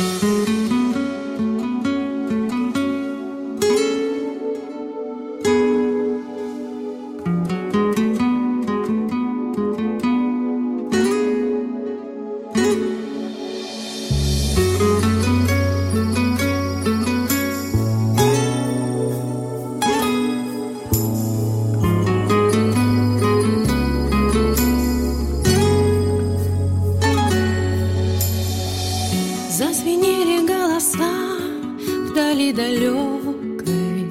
Зазвенели голоса вдали далекой,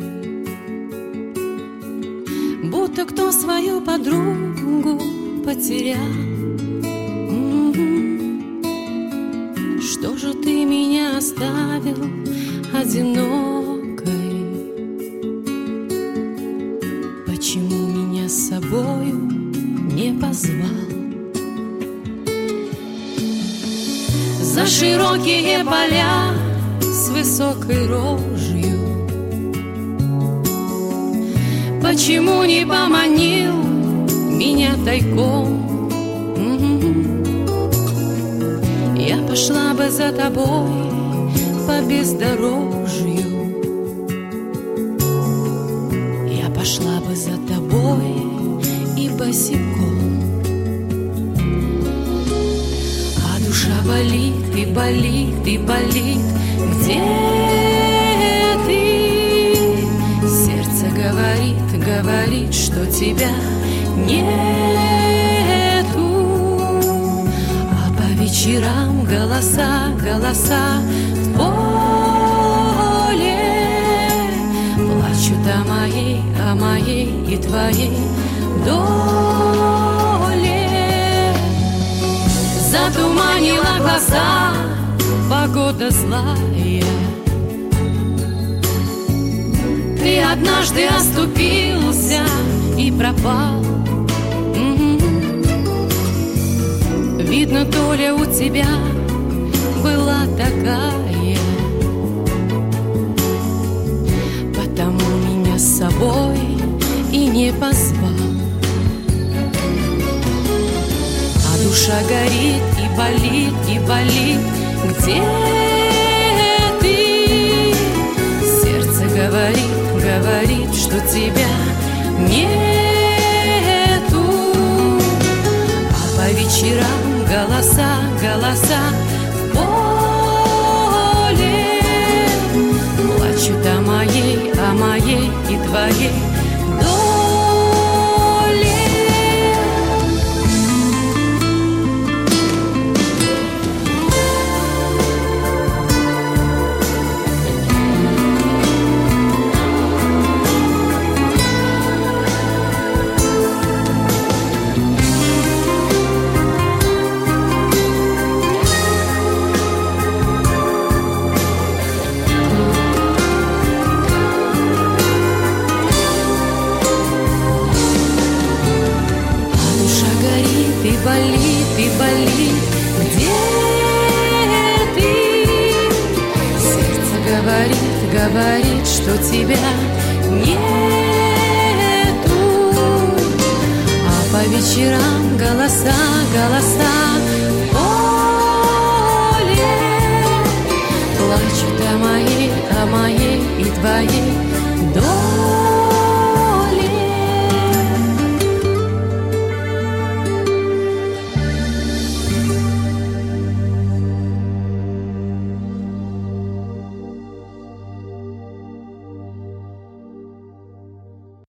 будто кто свою подругу потерял. Что же ты меня оставил одинокой? Почему меня с собою не позвал? За широкие поля с высокой рожью почему не поманил меня тайком? Я пошла бы за тобой по бездорожью, я пошла бы за тобой и босиком. Душа болит и болит и болит, где ты? Сердце говорит, говорит, что тебя нету. А по вечерам голоса, голоса в поле плачут о моей и твоей доле. Затуманила глаза погода злая, ты однажды оступился и пропал. Видно, доля у тебя была такая, потому меня с собой и не позвал. Душа горит и болит, и болит, где ты? Сердце говорит, говорит, что тебя нету. А по вечерам голоса, голоса в поле плачут о моей и твоей доле. Болит и болит, где ты? Сердце говорит, говорит, что тебя нету. А по вечерам голоса, голоса в поле плачут о моей и твоей